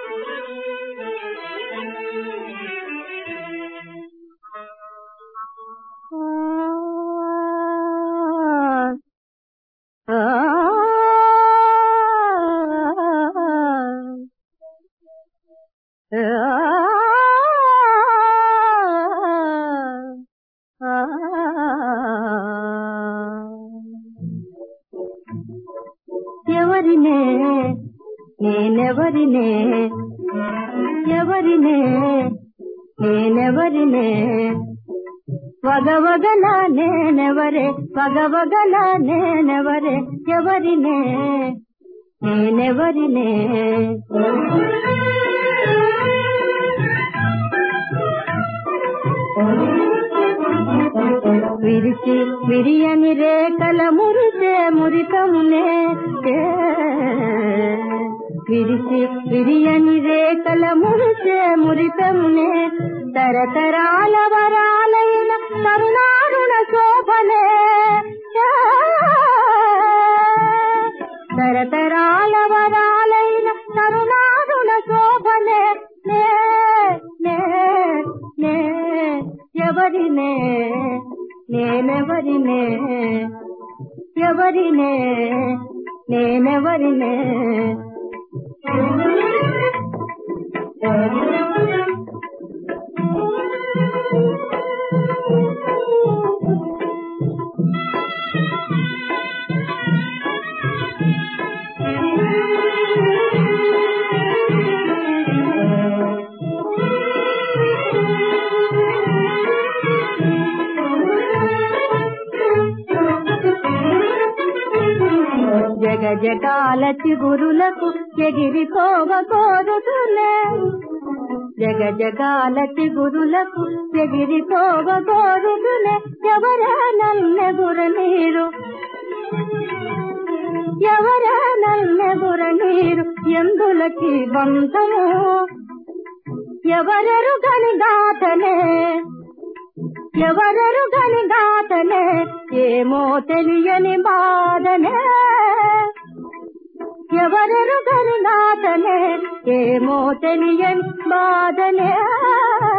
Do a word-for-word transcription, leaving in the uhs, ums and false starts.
ఎవరినే నేనెవరినే ఎవరినే నేనెవరినే వగవగలా నేనెవరే వగవగలా నేనెవరే ఎవరినే నేనెవరినే విరిచి విరియని రేఖల మురిసే మురితమునే విరిచి విరియని రేఖల మురిసే మురితమునే తరతరాల వరాలైన తరుణారుణ శోభనే తరతరాల వరాలైన తరుణారుణ శోభనే నే నే నే ఎవరినే నేనెవరినే ఎవరినే నేనెవరినే జగ జగాల చిగురులకు ఎగిరిపోవ కోరుతులే జగ జగాల చిగురులకు ఎగిరిపోవ కోరుతులే ఎవరా నల్లెగుర నీరు ఎవరా నల్లెగుర నీరు ఎందులకి బంధము ఎవరెరు గని గాతనే ఎవరెరు గని గాతనే ఏమో తెలియని బాధనే ఎవరెరు గని గాతనే ఏమో తెలియని బాధనే